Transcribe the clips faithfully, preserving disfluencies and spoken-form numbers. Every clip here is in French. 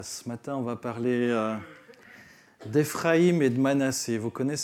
Ce matin, on va parler euh, d'Éphraïm et de Manassé. Vous connaissez ?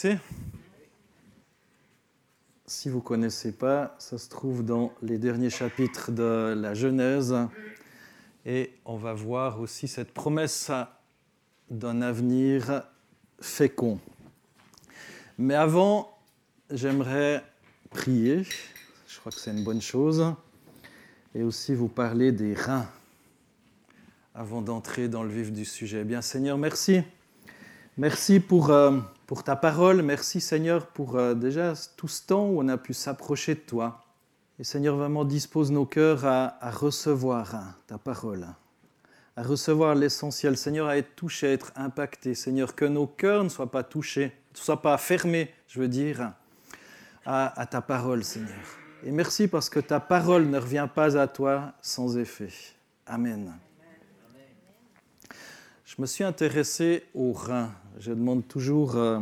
Si vous ne connaissez pas, ça se trouve dans les derniers chapitres de la Genèse. Et on va voir aussi cette promesse d'un avenir fécond. Mais avant, j'aimerais prier. Je crois que c'est une bonne chose. Et aussi vous parler des reins. Avant d'entrer dans le vif du sujet. Bien, Seigneur, merci. Merci pour, euh, pour ta parole. Merci, Seigneur, pour euh, déjà tout ce temps où on a pu s'approcher de toi. Et Seigneur, vraiment dispose nos cœurs à, à recevoir hein, ta parole, à recevoir l'essentiel. Seigneur, à être touché, à être impacté. Seigneur, que nos cœurs ne soient pas touchés, ne soient pas fermés, je veux dire, à, à ta parole, Seigneur. Et merci parce que ta parole ne revient pas à toi sans effet. Amen. Je me suis intéressé aux reins. Je demande toujours euh,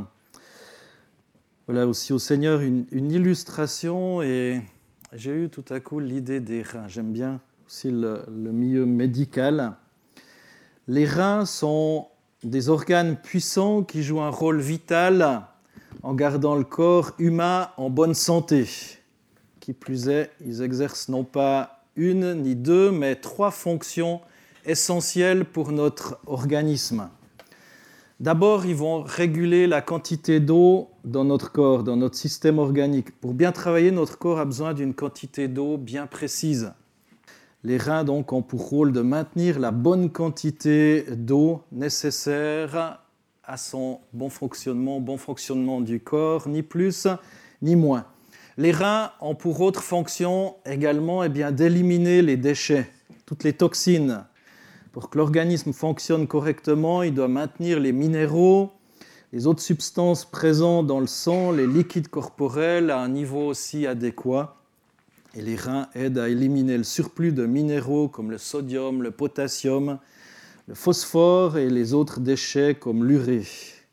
voilà, aussi au Seigneur une, une illustration et j'ai eu tout à coup l'idée des reins. J'aime bien aussi le, le milieu médical. Les reins sont des organes puissants qui jouent un rôle vital en gardant le corps humain en bonne santé. Qui plus est, ils exercent non pas une ni deux, mais trois fonctions essentiels pour notre organisme. D'abord, ils vont réguler la quantité d'eau dans notre corps, dans notre système organique. Pour bien travailler, notre corps a besoin d'une quantité d'eau bien précise. Les reins, donc, ont pour rôle de maintenir la bonne quantité d'eau nécessaire à son bon fonctionnement, bon fonctionnement du corps, ni plus ni moins. Les reins ont pour autre fonction également eh bien, d'éliminer les déchets, toutes les toxines. Pour que l'organisme fonctionne correctement, il doit maintenir les minéraux, les autres substances présentes dans le sang, les liquides corporels à un niveau aussi adéquat. Et les reins aident à éliminer le surplus de minéraux comme le sodium, le potassium, le phosphore et les autres déchets comme l'urée.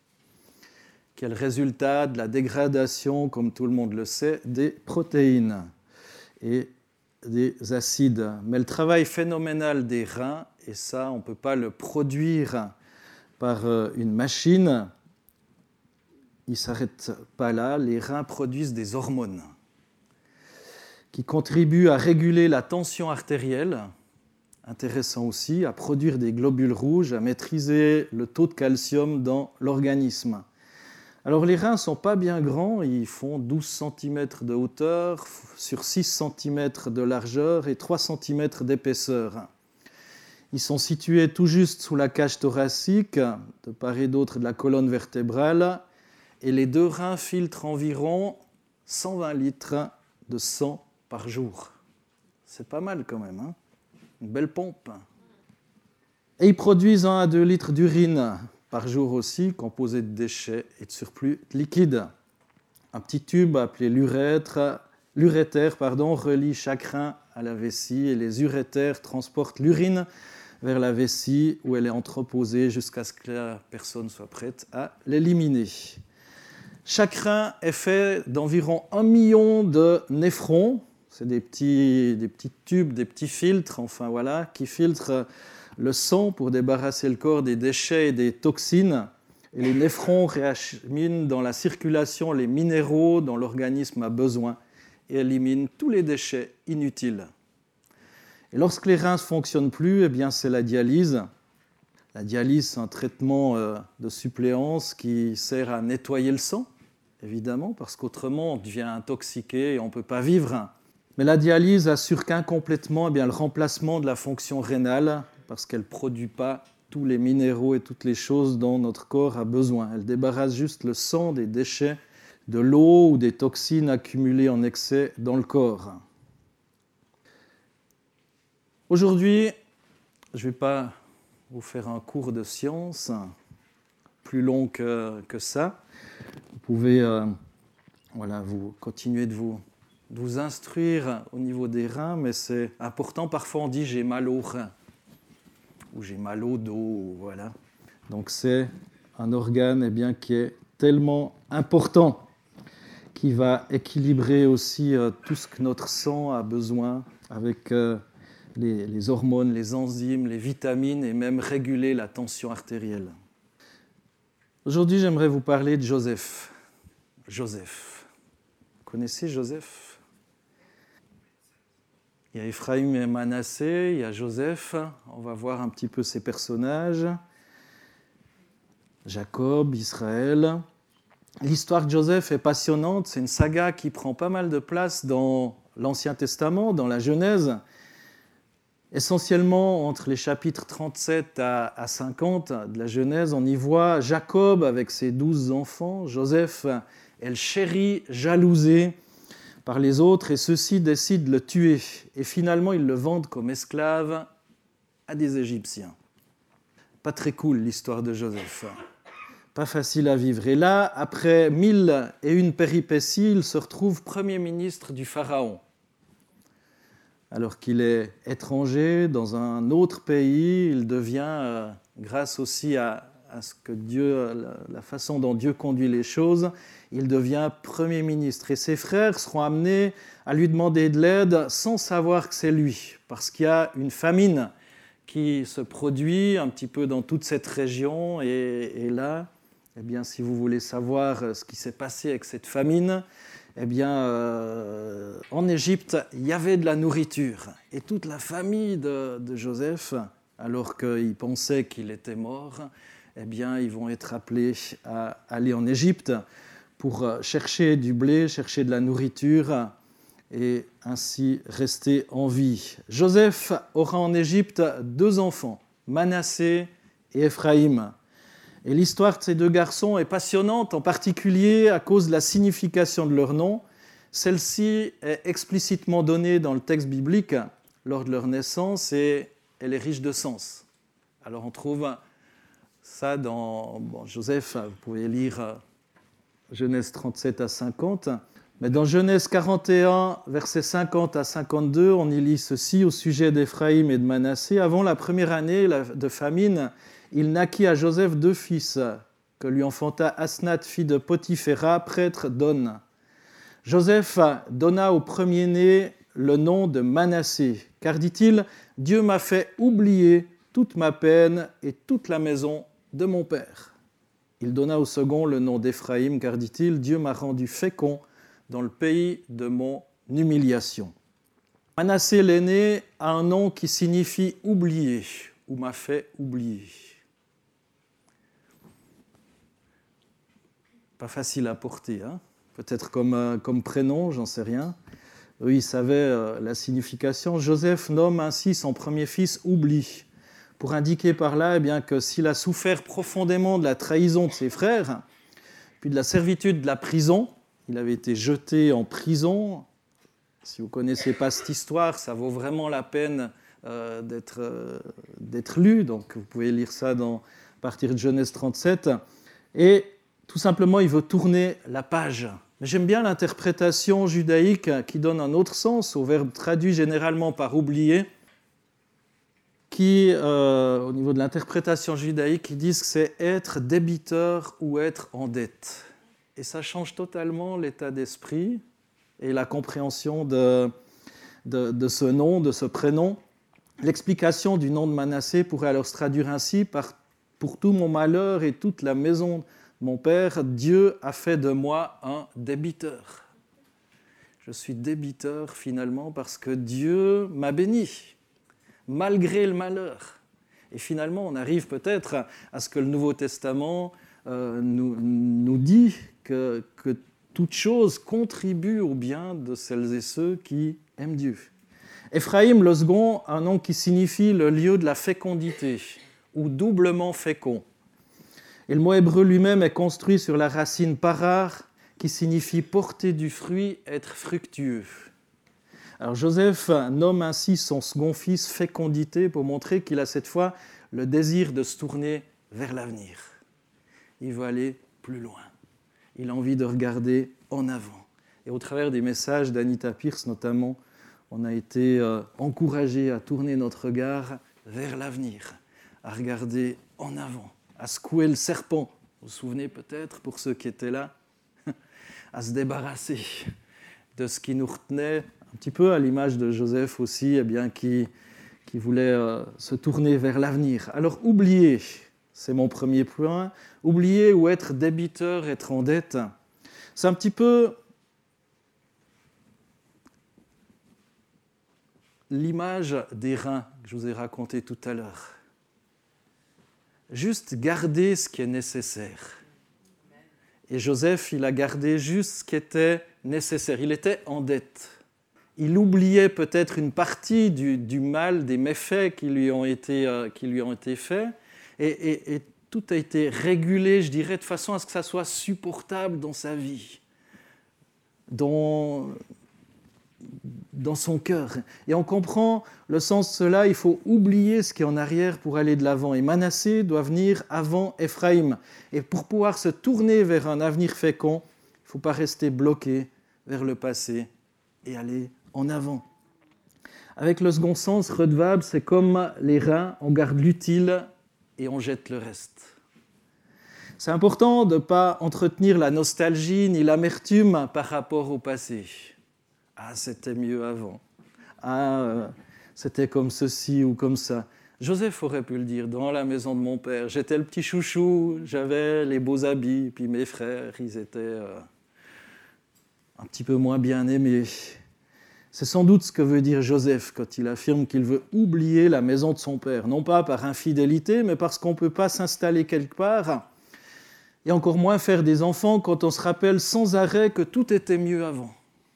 Quel résultat de la dégradation, comme tout le monde le sait, des protéines et des acides. Mais le travail phénoménal des reins, et ça, on ne peut pas le produire par une machine, il ne s'arrête pas là. Les reins produisent des hormones qui contribuent à réguler la tension artérielle, intéressant aussi, à produire des globules rouges, à maîtriser le taux de calcium dans l'organisme. Alors les reins ne sont pas bien grands, ils font douze centimètres de hauteur sur six centimètres de largeur et trois centimètres d'épaisseur. Ils sont situés tout juste sous la cage thoracique, de part et d'autre de la colonne vertébrale, et les deux reins filtrent environ cent vingt litres de sang par jour. C'est pas mal quand même, hein ? Une belle pompe. Et ils produisent un à deux litres d'urine par jour aussi, composée de déchets et de surplus liquide. Un petit tube appelé l'urètre, l'urétère pardon, relie chaque rein à la vessie et les urétères transportent l'urine vers la vessie où elle est entreposée jusqu'à ce que la personne soit prête à l'éliminer. Chaque rein est fait d'environ un million de néphrons, c'est des petits, des petits tubes, des petits filtres, enfin voilà, qui filtrent le sang pour débarrasser le corps des déchets et des toxines. Et les néphrons réacheminent dans la circulation les minéraux dont l'organisme a besoin et éliminent tous les déchets inutiles. Et lorsque les reins ne fonctionnent plus, eh bien, c'est la dialyse. La dialyse, c'est un traitement euh, de suppléance qui sert à nettoyer le sang, évidemment, parce qu'autrement, on devient intoxiqué et on ne peut pas vivre. Mais la dialyse assure qu'incomplètement eh bien, le remplacement de la fonction rénale, parce qu'elle ne produit pas tous les minéraux et toutes les choses dont notre corps a besoin. Elle débarrasse juste le sang des déchets, de l'eau ou des toxines accumulées en excès dans le corps. Aujourd'hui, je ne vais pas vous faire un cours de science plus long que, que ça. Vous pouvez euh, voilà, vous, continuer de vous, de vous instruire au niveau des reins, mais c'est important. Parfois, on dit « j'ai mal aux reins » ou « j'ai mal au dos ». Voilà. Donc, c'est un organe eh bien, qui est tellement important, qui va équilibrer aussi euh, tout ce que notre sang a besoin avec... Euh, les, les hormones, les enzymes, les vitamines et même réguler la tension artérielle. Aujourd'hui, j'aimerais vous parler de Joseph. Joseph. Vous connaissez Joseph ? Il y a Ephraïm et Manassé, il y a Joseph. On va voir un petit peu ces personnages. Jacob, Israël. L'histoire de Joseph est passionnante. C'est une saga qui prend pas mal de place dans l'Ancien Testament, dans la Genèse. Essentiellement, entre les chapitres trente-sept à cinquante de la Genèse, on y voit Jacob avec ses douze enfants. Joseph est le chéri, jalousé par les autres, et ceux-ci décident de le tuer. Et finalement, ils le vendent comme esclave à des Égyptiens. Pas très cool, l'histoire de Joseph. Pas facile à vivre. Et là, après mille et une péripéties, il se retrouve Premier ministre du Pharaon. Alors qu'il est étranger dans un autre pays, il devient, euh, grâce aussi à, à ce que Dieu, la, la façon dont Dieu conduit les choses, il devient Premier ministre. Et ses frères seront amenés à lui demander de l'aide sans savoir que c'est lui, parce qu'il y a une famine qui se produit un petit peu dans toute cette région. Et, et là, eh bien, si vous voulez savoir ce qui s'est passé avec cette famine, eh bien, euh, en Égypte, il y avait de la nourriture. Et toute la famille de, de Joseph, alors qu'ils pensaient qu'il était mort, eh bien, ils vont être appelés à aller en Égypte pour chercher du blé, chercher de la nourriture et ainsi rester en vie. Joseph aura en Égypte deux enfants, Manassé et Ephraïm. Et l'histoire de ces deux garçons est passionnante, en particulier à cause de la signification de leur nom. Celle-ci est explicitement donnée dans le texte biblique lors de leur naissance et elle est riche de sens. Alors on trouve ça dans bon, Joseph, vous pouvez lire Genèse trente-sept à cinquante, mais dans Genèse quarante et un, versets cinquante à cinquante-deux, on y lit ceci au sujet d'Ephraïm et de Manassé. Avant la première année de famine, il naquit à Joseph deux fils, que lui enfanta Asnath, fille de Potiphéra, prêtre d'On. Joseph donna au premier-né le nom de Manassé, car, dit-il, « Dieu m'a fait oublier toute ma peine et toute la maison de mon père. » Il donna au second le nom d'Ephraïm, car, dit-il, « Dieu m'a rendu fécond dans le pays de mon humiliation. » Manassé l'aîné a un nom qui signifie « oublier » ou « m'a fait oublier ». Pas facile à porter, hein ? Peut-être comme, euh, comme prénom, j'en sais rien. Eux, ils savaient euh, la signification. Joseph nomme ainsi son premier fils « Oubli », pour indiquer par là eh bien, que s'il a souffert profondément de la trahison de ses frères, puis de la servitude de la prison, il avait été jeté en prison. Si vous ne connaissez pas cette histoire, ça vaut vraiment la peine euh, d'être, euh, d'être lu. Donc vous pouvez lire ça dans, à partir de Genèse trente-sept. Et tout simplement, il veut tourner la page. Mais j'aime bien l'interprétation judaïque qui donne un autre sens au verbe traduit généralement par « oublier », qui, euh, au niveau de l'interprétation judaïque, ils disent que c'est être débiteur ou être en dette. Et ça change totalement l'état d'esprit et la compréhension de, de, de ce nom, de ce prénom. L'explication du nom de Manassé pourrait alors se traduire ainsi par « Pour tout mon malheur et toute la maison de mon père, Dieu a fait de moi un débiteur. » Je suis débiteur finalement parce que Dieu m'a béni, malgré le malheur. Et finalement, on arrive peut-être à ce que le Nouveau Testament euh, nous, nous dit que, que toute chose contribue au bien de celles et ceux qui aiment Dieu. Ephraïm, le second, un nom qui signifie le lieu de la fécondité, ou doublement fécond. Et le mot hébreu lui-même est construit sur la racine parar, qui signifie porter du fruit, être fructueux. Alors Joseph nomme ainsi son second fils fécondité pour montrer qu'il a cette fois le désir de se tourner vers l'avenir. Il veut aller plus loin. Il a envie de regarder en avant. Et au travers des messages d'Anita Pierce notamment, on a été euh, encouragé à tourner notre regard vers l'avenir, à regarder en avant, à secouer le serpent. Vous vous souvenez peut-être, pour ceux qui étaient là, à se débarrasser de ce qui nous retenait, un petit peu à l'image de Joseph aussi, eh bien, qui, qui voulait euh, se tourner vers l'avenir. Alors oublier, c'est mon premier point, oublier ou être débiteur, être en dette, c'est un petit peu l'image des reins que je vous ai raconté tout à l'heure. Juste garder ce qui est nécessaire. Et Joseph, il a gardé juste ce qui était nécessaire. Il était en dette. Il oubliait peut-être une partie du, du mal, des méfaits qui lui ont été, euh, qui lui ont été faits. Et, et, et tout a été régulé, je dirais, de façon à ce que ça soit supportable dans sa vie, dans, dans son cœur. Et on comprend le sens de cela, il faut oublier ce qui est en arrière pour aller de l'avant. Et Manassé doit venir avant Éphraïm. Et pour pouvoir se tourner vers un avenir fécond, il ne faut pas rester bloqué vers le passé et aller en avant. Avec le second sens, redevable, c'est comme les reins, on garde l'utile et on jette le reste. C'est important de ne pas entretenir la nostalgie ni l'amertume par rapport au passé. Ah, c'était mieux avant. Ah, euh, c'était comme ceci ou comme ça. Joseph aurait pu le dire, dans la maison de mon père, j'étais le petit chouchou, j'avais les beaux habits, puis mes frères, ils étaient euh, un petit peu moins bien aimés. C'est sans doute ce que veut dire Joseph quand il affirme qu'il veut oublier la maison de son père, non pas par infidélité, mais parce qu'on ne peut pas s'installer quelque part, et encore moins faire des enfants quand on se rappelle sans arrêt que tout était mieux avant.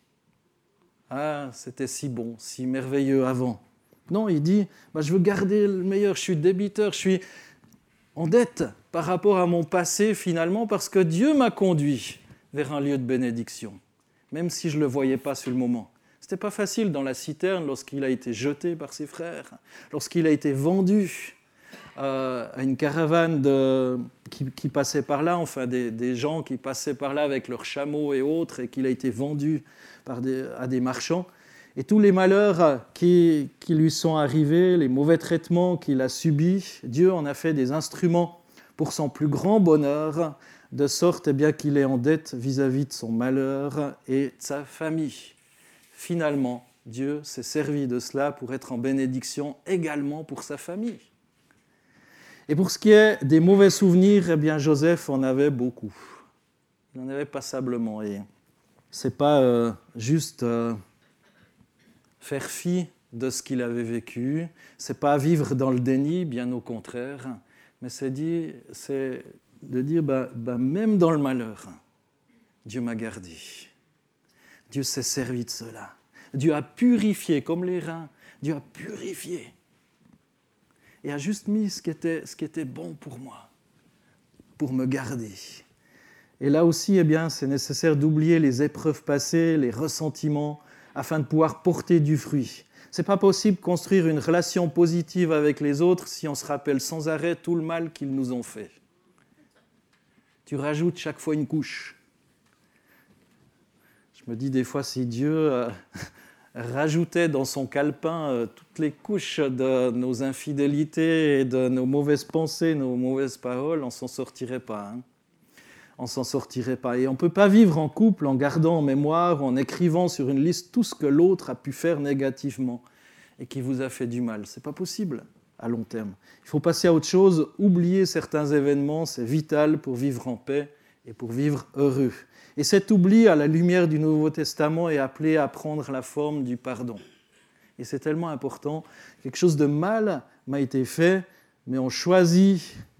Ah, c'était si bon, si merveilleux avant. Non, il dit, bah, je veux garder le meilleur, je suis débiteur, je suis en dette par rapport à mon passé finalement, parce que Dieu m'a conduit vers un lieu de bénédiction, même si je ne le voyais pas sur le moment. Ce n'était pas facile dans la citerne lorsqu'il a été jeté par ses frères, lorsqu'il a été vendu euh, à une caravane de, qui, qui passait par là, enfin des, des gens qui passaient par là avec leurs chameaux et autres, et qu'il a été vendu par des, à des marchands. Et tous les malheurs qui, qui lui sont arrivés, les mauvais traitements qu'il a subis, Dieu en a fait des instruments pour son plus grand bonheur, de sorte eh bien, qu'il est en dette vis-à-vis de son malheur et de sa famille. Finalement, Dieu s'est servi de cela pour être en bénédiction également pour sa famille. Et pour ce qui est des mauvais souvenirs, eh bien, Joseph en avait beaucoup. Il en avait passablement. Et ce n'est pas euh, juste euh, faire fi de ce qu'il avait vécu, ce n'est pas vivre dans le déni, bien au contraire, mais c'est, dit, c'est de dire, bah, bah, même dans le malheur, Dieu m'a gardé. Dieu s'est servi de cela. Dieu a purifié, comme les reins, Dieu a purifié. Et a juste mis ce qui était, ce qui était bon pour moi, pour me garder. Et là aussi, eh bien, c'est nécessaire d'oublier les épreuves passées, les ressentiments, afin de pouvoir porter du fruit. Ce n'est pas possible de construire une relation positive avec les autres si on se rappelle sans arrêt tout le mal qu'ils nous ont fait. Tu rajoutes chaque fois une couche. Je me dis des fois, si Dieu euh, rajoutait dans son calepin euh, toutes les couches de nos infidélités et de nos mauvaises pensées, nos mauvaises paroles, on ne s'en sortirait pas. Hein. On ne s'en sortirait pas. Et on ne peut pas vivre en couple en gardant en mémoire, en écrivant sur une liste tout ce que l'autre a pu faire négativement et qui vous a fait du mal. Ce n'est pas possible à long terme. Il faut passer à autre chose, oublier certains événements, c'est vital pour vivre en paix et pour vivre heureux. Et cet oubli, à la lumière du Nouveau Testament, est appelé à prendre la forme du pardon. Et c'est tellement important. Quelque chose de mal m'a été fait, mais on choisit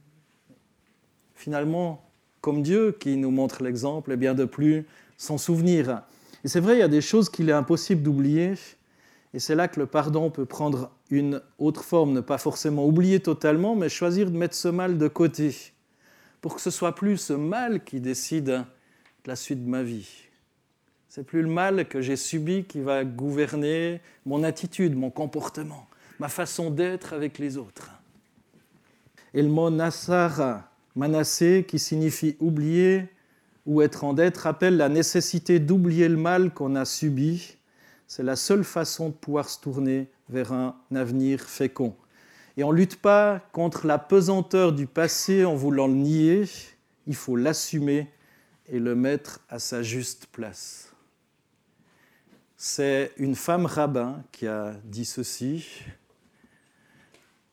finalement, comme Dieu qui nous montre l'exemple, et bien de plus s'en souvenir. Et c'est vrai, il y a des choses qu'il est impossible d'oublier, et c'est là que le pardon peut prendre une autre forme, ne pas forcément oublier totalement, mais choisir de mettre ce mal de côté, pour que ce ne soit plus ce mal qui décide la suite de ma vie. C'est plus le mal que j'ai subi qui va gouverner mon attitude, mon comportement, ma façon d'être avec les autres. Et le mot Nassar, Manassé, qui signifie oublier ou être en dette, rappelle la nécessité d'oublier le mal qu'on a subi. C'est la seule façon de pouvoir se tourner vers un avenir fécond. Et on ne lutte pas contre la pesanteur du passé en voulant le nier, il faut l'assumer et le mettre à sa juste place. C'est une femme rabbin qui a dit ceci.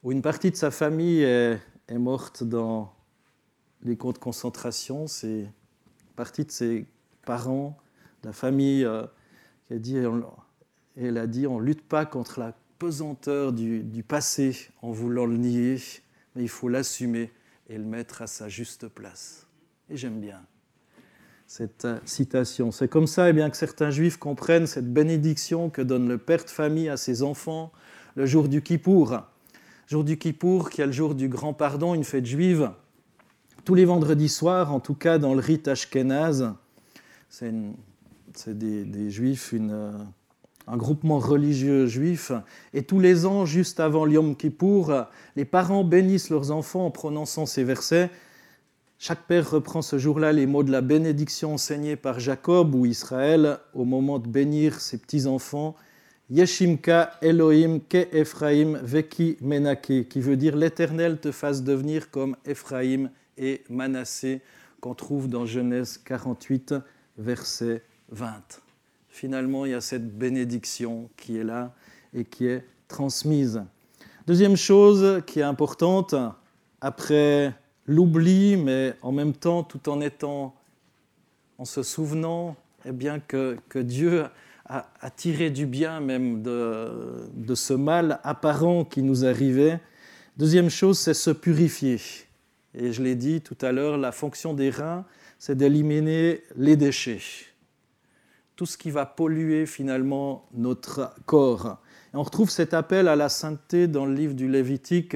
où une partie de sa famille est, est morte dans les camps de concentration. C'est une partie de ses parents, de la famille, euh, qui a dit, elle a dit, on ne lutte pas contre la pesanteur du, du passé en voulant le nier, mais il faut l'assumer et le mettre à sa juste place. Et j'aime bien cette citation. C'est comme ça eh bien, que certains juifs comprennent cette bénédiction que donne le père de famille à ses enfants le jour du Kippour. Le jour du Kippour, qui est le jour du grand pardon, une fête juive, tous les vendredis soirs, en tout cas dans le rite ashkénaze. C'est, une, c'est des, des juifs, une, un groupement religieux juif, et tous les ans, juste avant le Yom Kippour, les parents bénissent leurs enfants en prononçant ces versets. Chaque père reprend ce jour-là les mots de la bénédiction enseignée par Jacob ou Israël au moment de bénir ses petits-enfants. Yeshimka Elohim ke Ephraim veki Menake, qui veut dire l'Éternel te fasse devenir comme Ephraim et Manassé, qu'on trouve dans Genèse quarante-huit, verset vingt. Finalement, il y a cette bénédiction qui est là et qui est transmise. Deuxième chose qui est importante, après l'oubli, mais en même temps, tout en étant, en se souvenant eh bien, que, que Dieu a, a tiré du bien même de, de ce mal apparent qui nous arrivait. Deuxième chose, c'est se purifier. Et je l'ai dit tout à l'heure, la fonction des reins, c'est d'éliminer les déchets. Tout ce qui va polluer finalement notre corps. Et on retrouve cet appel à la sainteté dans le livre du Lévitique,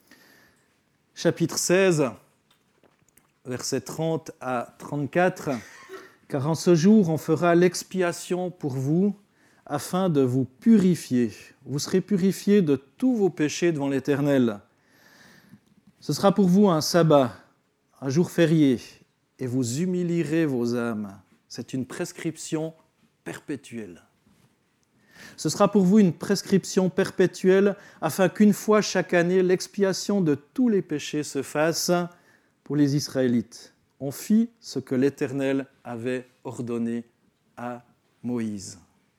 chapitre seize, versets trente à trente-quatre. « Car en ce jour, on fera l'expiation pour vous, afin de vous purifier. Vous serez purifiés de tous vos péchés devant l'Éternel. Ce sera pour vous un sabbat, un jour férié, et vous humilierez vos âmes. » C'est une prescription perpétuelle. Ce sera pour vous une prescription perpétuelle afin qu'une fois chaque année, l'expiation de tous les péchés se fasse pour les Israélites. On fit ce que l'Éternel avait ordonné à Moïse.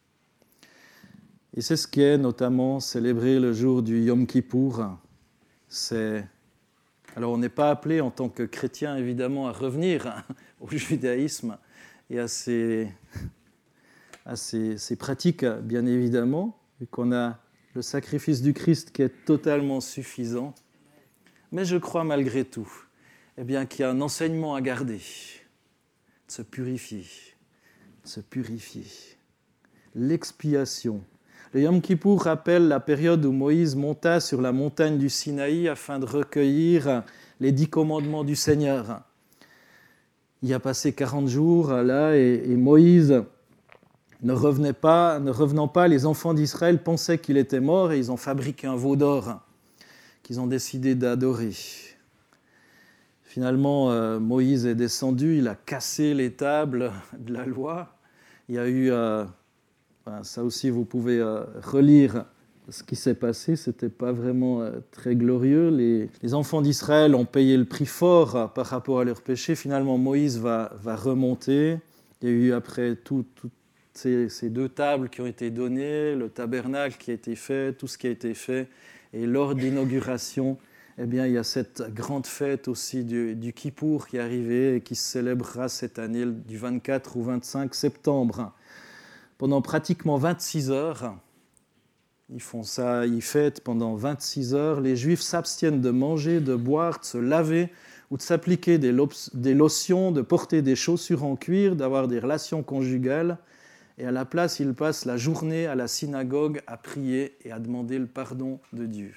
Et c'est ce qui est notamment célébré le jour du Yom Kippour. C'est... Alors on n'est pas appelé en tant que chrétien évidemment à revenir au judaïsme et à ses, à ses, ses pratiques, bien évidemment, vu qu'on a le sacrifice du Christ qui est totalement suffisant. Mais je crois malgré tout eh bien, qu'il y a un enseignement à garder, de se purifier, de se purifier. L'expiation. Le Yom Kippour rappelle la période où Moïse monta sur la montagne du Sinaï afin de recueillir les dix commandements du Seigneur. Il y a passé quarante jours là et, et Moïse ne revenait pas, ne revenant pas, les enfants d'Israël pensaient qu'il était mort et ils ont fabriqué un veau d'or qu'ils ont décidé d'adorer. Finalement, euh, Moïse est descendu, il a cassé les tables de la loi. Il y a eu, euh, ben, ça aussi vous pouvez euh, relire ce qui s'est passé, ce n'était pas vraiment euh, très glorieux. Les, les enfants d'Israël ont payé le prix fort euh, par rapport à leurs péchés. Finalement, Moïse va, va remonter. Il y a eu après toutes tout ces, ces deux tables qui ont été données, le tabernacle qui a été fait, tout ce qui a été fait. Et lors de l'inauguration, eh bien, il y a cette grande fête aussi du, du Kippour qui est arrivée et qui se célébrera cette année du vingt-quatre au vingt-cinq septembre. Pendant pratiquement vingt-six heures, ils font ça, ils fêtent pendant vingt-six heures. Les Juifs s'abstiennent de manger, de boire, de se laver ou de s'appliquer des, lo- des lotions, de porter des chaussures en cuir, d'avoir des relations conjugales. Et à la place, ils passent la journée à la synagogue à prier et à demander le pardon de Dieu.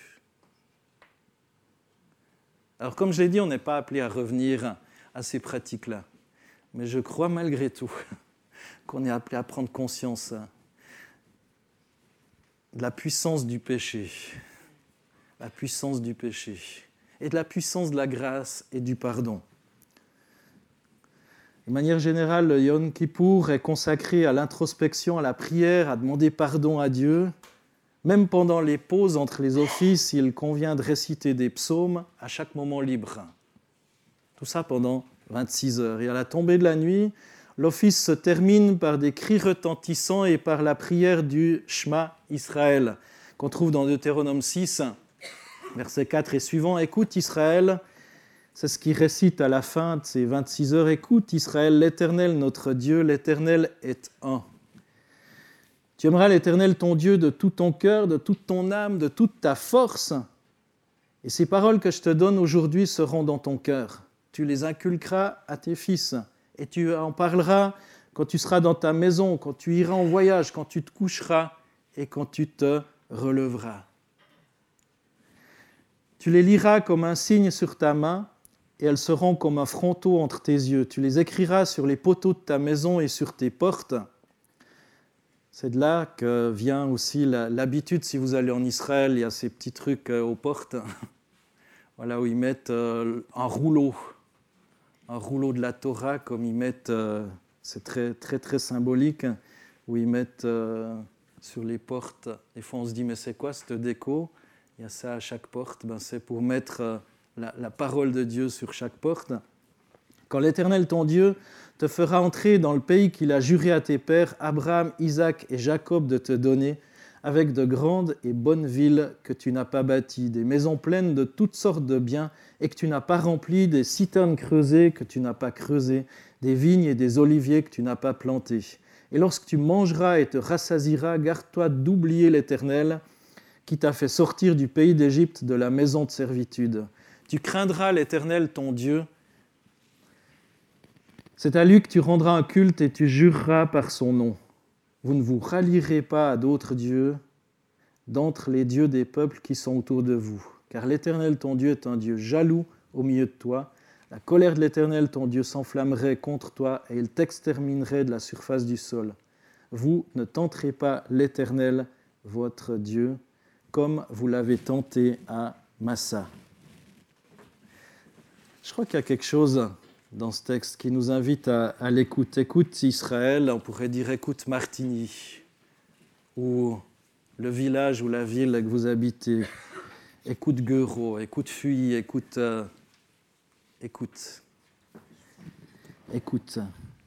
Alors, comme je l'ai dit, on n'est pas appelé à revenir à ces pratiques-là. Mais je crois malgré tout qu'on est appelé à prendre conscience de la puissance du péché, la puissance du péché, et de la puissance de la grâce et du pardon. De manière générale, le Yom Kippour est consacré à l'introspection, à la prière, à demander pardon à Dieu. Même pendant les pauses entre les offices, il convient de réciter des psaumes à chaque moment libre. Tout ça pendant vingt-six heures. Et à la tombée de la nuit, l'office se termine par des cris retentissants et par la prière du Shema Israël, qu'on trouve dans Deutéronome six. Verset quatre et suivant, « Écoute Israël », c'est ce qu'il récite à la fin de ces vingt-six heures, « Écoute Israël, l'Éternel notre Dieu, l'Éternel est un. Tu aimeras l'Éternel ton Dieu de tout ton cœur, de toute ton âme, de toute ta force. Et ces paroles que je te donne aujourd'hui seront dans ton cœur. Tu les inculqueras à tes fils et tu en parleras quand tu seras dans ta maison, quand tu iras en voyage, quand tu te coucheras et quand tu te relèveras. Tu les liras comme un signe sur ta main et elles seront comme un fronteau entre tes yeux. Tu les écriras sur les poteaux de ta maison et sur tes portes. » C'est de là que vient aussi l'habitude, si vous allez en Israël, il y a ces petits trucs aux portes, voilà, où ils mettent un rouleau, un rouleau de la Torah, comme ils mettent, c'est très, très, très symbolique, où ils mettent sur les portes. Des fois, on se dit, mais c'est quoi cette déco ? Il y a ça à chaque porte. Ben, c'est pour mettre la, la parole de Dieu sur chaque porte. Quand l'Éternel, ton Dieu, te fera entrer dans le pays qu'il a juré à tes pères, Abraham, Isaac et Jacob, de te donner, avec de grandes et bonnes villes que tu n'as pas bâties, des maisons pleines de toutes sortes de biens et que tu n'as pas remplies, des citernes creusées que tu n'as pas creusées, des vignes et des oliviers que tu n'as pas plantés. Et lorsque tu mangeras et te rassasieras, garde-toi d'oublier l'Éternel, qui t'a fait sortir du pays d'Égypte, de la maison de servitude. Tu craindras l'Éternel, ton Dieu. C'est à lui que tu rendras un culte et tu jureras par son nom. Vous ne vous rallierez pas à d'autres dieux d'entre les dieux des peuples qui sont autour de vous. Car l'Éternel, ton Dieu, est un Dieu jaloux au milieu de toi. La colère de l'Éternel, ton Dieu, s'enflammerait contre toi et il t'exterminerait de la surface du sol. Vous ne tenterez pas l'Éternel, votre Dieu, comme vous l'avez tenté à Massa. Je crois qu'il y a quelque chose dans ce texte qui nous invite à, à l'écoute. Écoute Israël, on pourrait dire écoute Martigny, ou le village ou la ville que vous habitez. Écoute Gueuro, écoute Fuy, écoute, euh, écoute, écoute.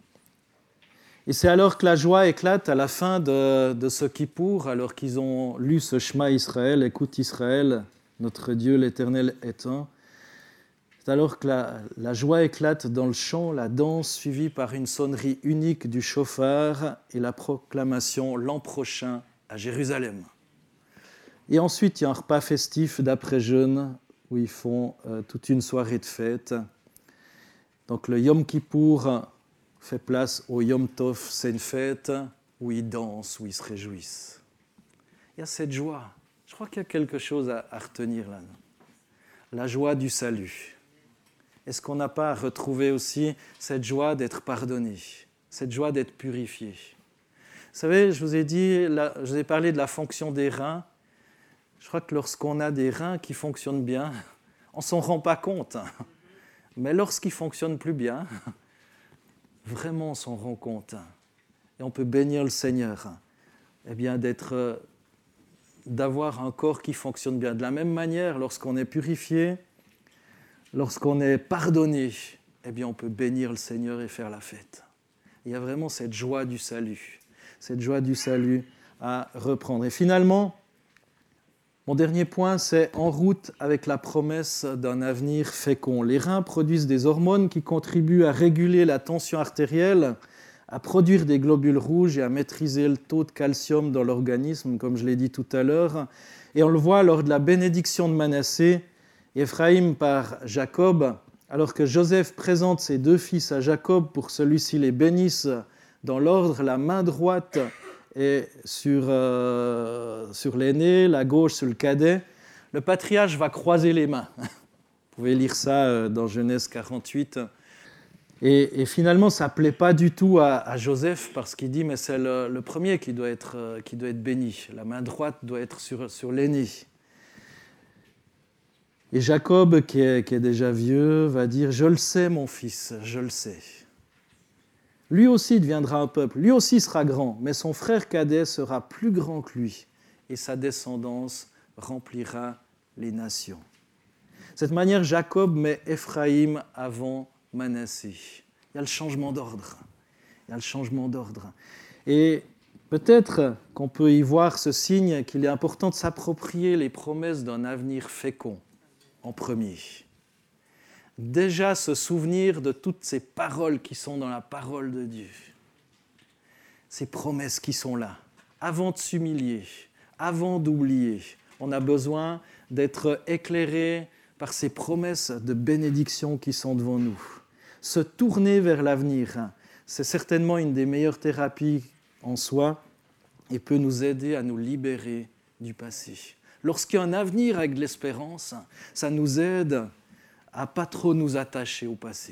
Et c'est alors que la joie éclate à la fin de, de ce Kippour, alors qu'ils ont lu ce Shema Israël, écoute Israël, notre Dieu l'Éternel est un. C'est alors que la, la joie éclate dans le chant, la danse suivie par une sonnerie unique du chauffard et la proclamation l'an prochain à Jérusalem. Et ensuite, il y a un repas festif d'après-jeûne où ils font euh, toute une soirée de fête. Donc le Yom Kippour fait place au Yom Tov, c'est une fête où ils dansent, où ils se réjouissent. Il y a cette joie. Je crois qu'il y a quelque chose à, à retenir là. La joie du salut. Est-ce qu'on n'a pas retrouvé aussi cette joie d'être pardonné, cette joie d'être purifié ? Vous savez, je vous ai dit, là, je vous ai parlé de la fonction des reins. Je crois que lorsqu'on a des reins qui fonctionnent bien, on ne s'en rend pas compte. Mais lorsqu'ils ne fonctionnent plus bien, vraiment on s'en rend compte. Et on peut bénir le Seigneur, eh bien, d'être, d'avoir un corps qui fonctionne bien. De la même manière, lorsqu'on est purifié, lorsqu'on est pardonné, eh bien, on peut bénir le Seigneur et faire la fête. Il y a vraiment cette joie du salut, cette joie du salut à reprendre. Et finalement, mon dernier point, c'est en route avec la promesse d'un avenir fécond. Les reins produisent des hormones qui contribuent à réguler la tension artérielle, à produire des globules rouges et à maîtriser le taux de calcium dans l'organisme, comme je l'ai dit tout à l'heure. Et on le voit lors de la bénédiction de Manassé, Éphraïm par Jacob, alors que Joseph présente ses deux fils à Jacob pour que celui-ci les bénisse dans l'ordre, la main droite est sur, euh, sur l'aîné, la gauche sur le cadet, le patriarche va croiser les mains. Vous pouvez lire ça dans Genèse quarante-huit. Et, et finalement, ça ne plaît pas du tout à, à Joseph parce qu'il dit « mais c'est le, le premier qui doit, être, qui doit être béni, la main droite doit être sur, sur l'aîné ». Et Jacob, qui est, qui est déjà vieux, va dire « Je le sais, mon fils, je le sais ». Lui aussi deviendra un peuple, lui aussi sera grand, mais son frère cadet sera plus grand que lui, et sa descendance remplira les nations. De cette manière, Jacob met Éphraïm avant Manassé. Il y a le changement d'ordre. Il y a le changement d'ordre. Et Peut-être qu'on peut y voir ce signe qu'il est important de s'approprier les promesses d'un avenir fécond en premier. Déjà se souvenir de toutes ces paroles qui sont dans la parole de Dieu. Ces promesses qui sont là. Avant de s'humilier, avant d'oublier, on a besoin d'être éclairé par ces promesses de bénédiction qui sont devant nous. Se tourner vers l'avenir, c'est certainement une des meilleures thérapies en soi et peut nous aider à nous libérer du passé. Lorsqu'il y a un avenir avec de l'espérance, ça nous aide à ne pas trop nous attacher au passé,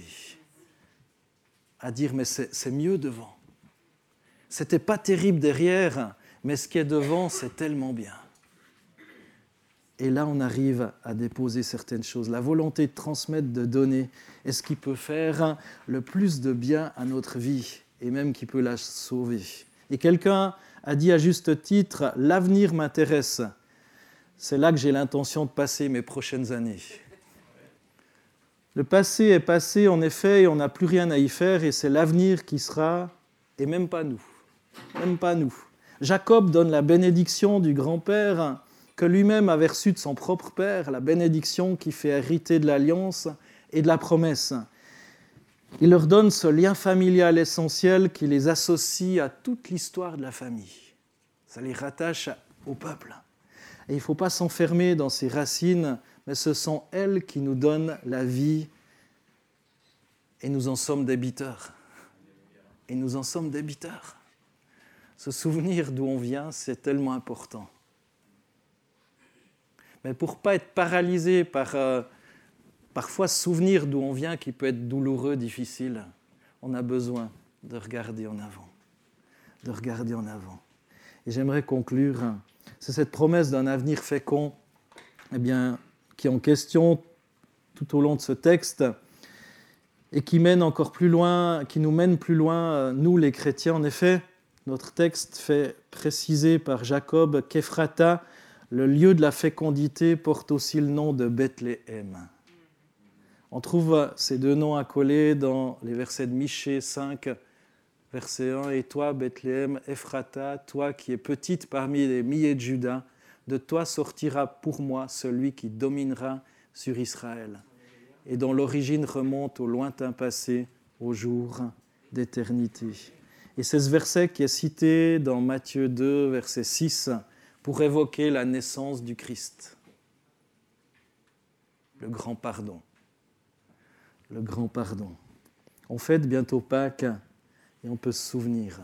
à dire mais c'est, c'est mieux devant. C'était pas terrible derrière, mais ce qui est devant, c'est tellement bien. Et là, on arrive à déposer certaines choses. La volonté de transmettre, de donner, est ce qui peut faire le plus de bien à notre vie, et même qui peut la sauver. Et quelqu'un a dit à juste titre, « L'avenir m'intéresse. C'est là que j'ai l'intention de passer mes prochaines années. » Le passé est passé, en effet, et on n'a plus rien à y faire, et c'est l'avenir qui sera, et même pas nous. Même pas nous. Jacob donne la bénédiction du grand-père que lui-même avait reçue de son propre père, la bénédiction qui fait hériter de l'alliance et de la promesse. Il leur donne ce lien familial essentiel qui les associe à toute l'histoire de la famille. Ça les rattache au peuple. Et il ne faut pas s'enfermer dans ces racines, mais ce sont elles qui nous donnent la vie et nous en sommes débiteurs. Et nous en sommes débiteurs. Se souvenir d'où on vient, c'est tellement important. Mais pour ne pas être paralysé par euh, parfois se souvenir d'où on vient, qui peut être douloureux, difficile, on a besoin de regarder en avant. De regarder en avant. Et j'aimerais conclure, c'est cette promesse d'un avenir fécond, eh bien, qui est en question tout au long de ce texte, et qui mène encore plus loin, qui nous mène plus loin, nous les chrétiens. En effet, notre texte fait préciser par Jacob qu'Ephrata, le lieu de la fécondité, porte aussi le nom de Bethléem. On trouve ces deux noms accolés dans les versets de Michée cinq, verset un. « Et toi, Bethléem, Ephrata, toi qui es petite parmi les milliers de Juda, de toi sortira pour moi celui qui dominera sur Israël, et dont l'origine remonte au lointain passé, au jour d'éternité. » Et c'est ce verset qui est cité dans Matthieu deux, verset six, pour évoquer la naissance du Christ. Le grand pardon. Le grand pardon. On fête bientôt Pâques et on peut se souvenir.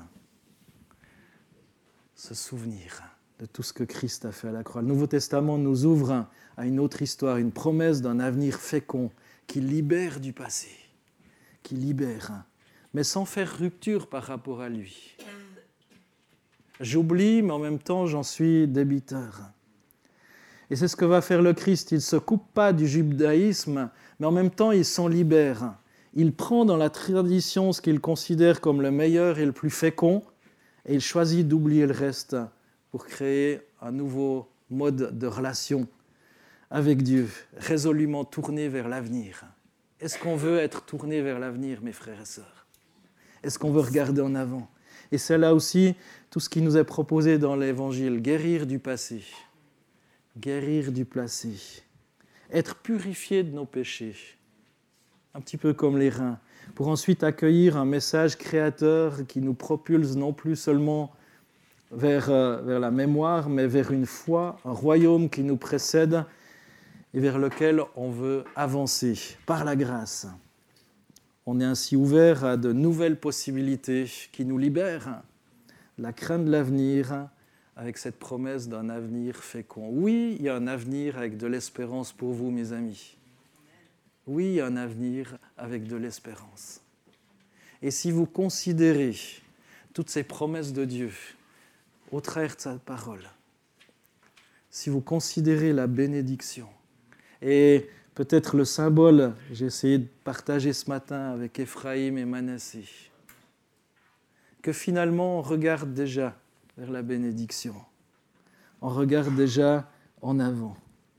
Se souvenir de tout ce que Christ a fait à la croix. Le Nouveau Testament nous ouvre à une autre histoire, une promesse d'un avenir fécond qui libère du passé, qui libère, mais sans faire rupture par rapport à lui. J'oublie, mais en même temps, j'en suis débiteur. Et c'est ce que va faire le Christ. Il ne se coupe pas du judaïsme, mais en même temps, il s'en libère. Il prend dans la tradition ce qu'il considère comme le meilleur et le plus fécond, et il choisit d'oublier le reste pour créer un nouveau mode de relation avec Dieu, résolument tourné vers l'avenir. Est-ce qu'on veut être tourné vers l'avenir, mes frères et sœurs ? Est-ce qu'on veut regarder en avant ? Et c'est là aussi tout ce qui nous est proposé dans l'Évangile, guérir du passé, guérir du passé, être purifié de nos péchés, un petit peu comme les reins, pour ensuite accueillir un message créateur qui nous propulse non plus seulement vers, euh, vers la mémoire, mais vers une foi, un royaume qui nous précède et vers lequel on veut avancer par la grâce. On est ainsi ouvert à de nouvelles possibilités qui nous libèrent, la crainte de l'avenir, avec cette promesse d'un avenir fécond. Oui, il y a un avenir avec de l'espérance pour vous, mes amis. Oui, il y a un avenir avec de l'espérance. Et si vous considérez toutes ces promesses de Dieu au travers de sa parole, si vous considérez la bénédiction, et peut-être le symbole, j'ai essayé de partager ce matin avec Ephraïm et Manassé, que finalement on regarde déjà vers la bénédiction, on regarde déjà en avant,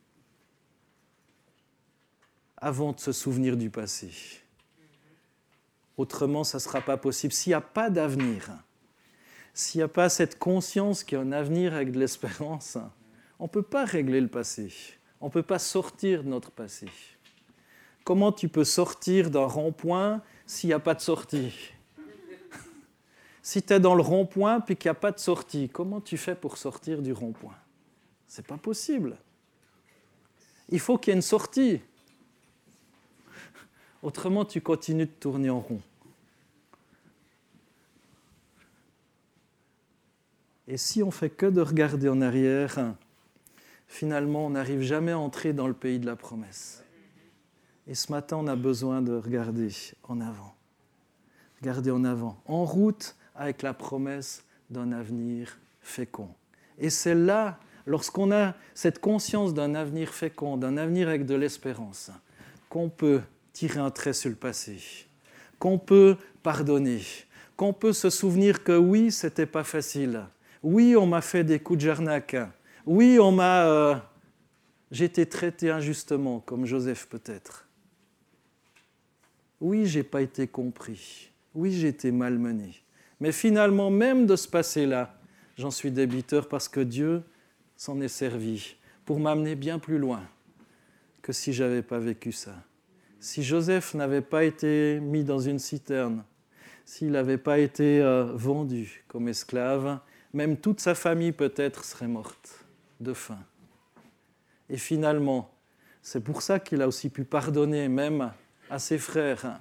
avant de se souvenir du passé. Autrement, ça ne sera pas possible. S'il n'y a pas d'avenir, s'il n'y a pas cette conscience qu'il y a un avenir avec de l'espérance, on ne peut pas régler le passé. On ne peut pas sortir de notre passé. Comment tu peux sortir d'un rond-point s'il n'y a pas de sortie ? Si tu es dans le rond-point puis qu'il n'y a pas de sortie, comment tu fais pour sortir du rond-point ? Ce n'est pas possible. Il faut qu'il y ait une sortie. Autrement, tu continues de tourner en rond. Et si on ne fait que de regarder en arrière, finalement, on n'arrive jamais à entrer dans le pays de la promesse. Et ce matin, on a besoin de regarder en avant. Regarder en avant, en route avec la promesse d'un avenir fécond. Et c'est là, lorsqu'on a cette conscience d'un avenir fécond, d'un avenir avec de l'espérance, qu'on peut tirer un trait sur le passé, qu'on peut pardonner, qu'on peut se souvenir que oui, c'était pas facile. Oui, on m'a fait des coups de jarnac. Oui, on m'a, euh, j'ai été traité injustement, comme Joseph peut-être. Oui, j'ai pas été compris. Oui, j'ai été malmené. Mais finalement, même de ce passé-là, j'en suis débiteur parce que Dieu s'en est servi pour m'amener bien plus loin que si je n'avais pas vécu ça. Si Joseph n'avait pas été mis dans une citerne, s'il n'avait pas été euh, vendu comme esclave, même toute sa famille peut-être serait morte de faim. Et finalement, c'est pour ça qu'il a aussi pu pardonner même à ses frères.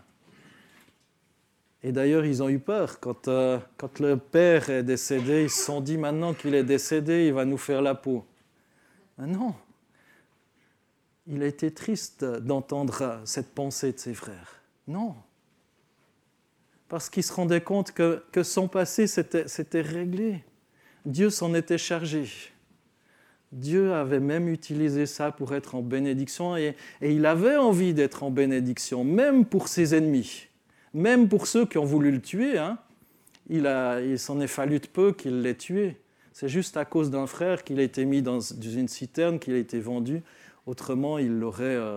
Et d'ailleurs, ils ont eu peur. Quand, euh, quand le père est décédé, ils se sont dit, maintenant qu'il est décédé, il va nous faire la peau. Mais non. Il a été triste d'entendre cette pensée de ses frères. Non. Parce qu'il se rendait compte que, que son passé, c'était, c'était réglé. Dieu s'en était chargé. Dieu avait même utilisé ça pour être en bénédiction et, et il avait envie d'être en bénédiction, même pour ses ennemis. Même pour ceux qui ont voulu le tuer, hein, il, a, il s'en est fallu de peu qu'il l'ait tué. C'est juste à cause d'un frère qu'il a été mis dans une citerne, qu'il a été vendu. Autrement, il l'aurait, euh,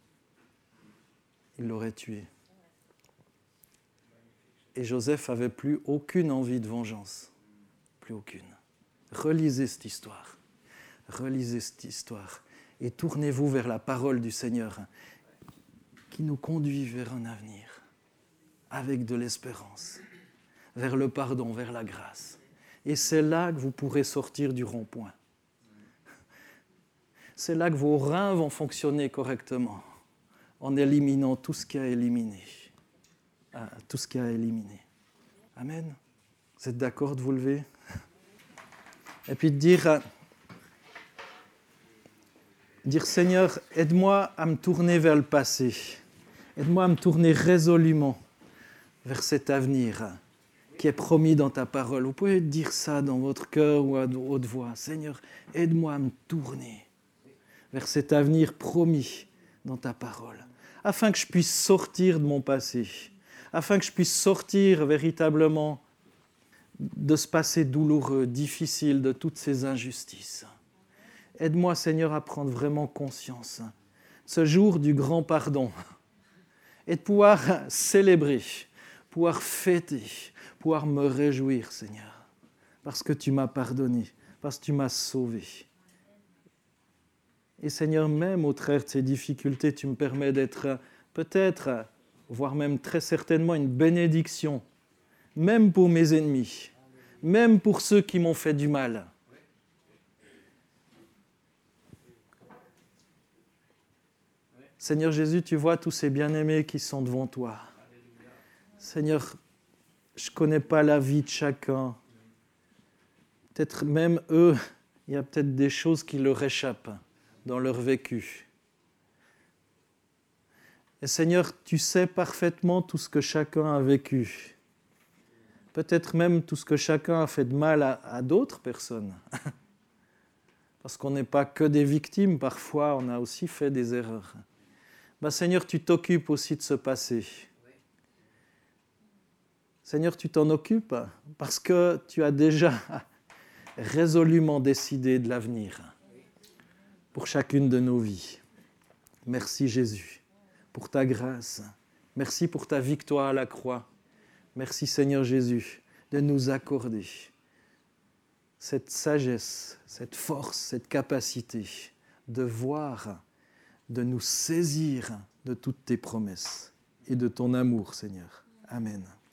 il l'aurait tué. Et Joseph n'avait plus aucune envie de vengeance. Plus aucune. Relisez cette histoire. Relisez cette histoire. Et tournez-vous vers la parole du Seigneur qui nous conduit vers un avenir. Avec de l'espérance, vers le pardon, vers la grâce. Et c'est là que vous pourrez sortir du rond-point. C'est là que vos reins vont fonctionner correctement, en éliminant tout ce qui a éliminé. Ah, tout ce qui a éliminé. Amen. Vous êtes d'accord de vous lever ? Et puis de dire, dire, Seigneur, aide-moi à me tourner vers le passé. Aide-moi à me tourner résolument vers cet avenir qui est promis dans ta parole. Vous pouvez dire ça dans votre cœur ou à haute voix. Seigneur, aide-moi à me tourner vers cet avenir promis dans ta parole, afin que je puisse sortir de mon passé, afin que je puisse sortir véritablement de ce passé douloureux, difficile, de toutes ces injustices. Aide-moi, Seigneur, à prendre vraiment conscience de ce jour du grand pardon et de pouvoir célébrer, pouvoir fêter, pouvoir me réjouir, Seigneur, parce que tu m'as pardonné, parce que tu m'as sauvé. Et Seigneur, même au travers de ces difficultés, tu me permets d'être peut-être, voire même très certainement, une bénédiction, même pour mes ennemis, même pour ceux qui m'ont fait du mal. Seigneur Jésus, tu vois tous ces bien-aimés qui sont devant toi. Seigneur, je ne connais pas la vie de chacun. Peut-être même eux, il y a peut-être des choses qui leur échappent dans leur vécu. Et Seigneur, tu sais parfaitement tout ce que chacun a vécu. Peut-être même tout ce que chacun a fait de mal à, à d'autres personnes. Parce qu'on n'est pas que des victimes, parfois on a aussi fait des erreurs. Ben, Seigneur, tu t'occupes aussi de ce passé. Seigneur, tu t'en occupes parce que tu as déjà résolument décidé de l'avenir pour chacune de nos vies. Merci Jésus pour ta grâce. Merci pour ta victoire à la croix. Merci Seigneur Jésus de nous accorder cette sagesse, cette force, cette capacité de voir, de nous saisir de toutes tes promesses et de ton amour, Seigneur. Amen.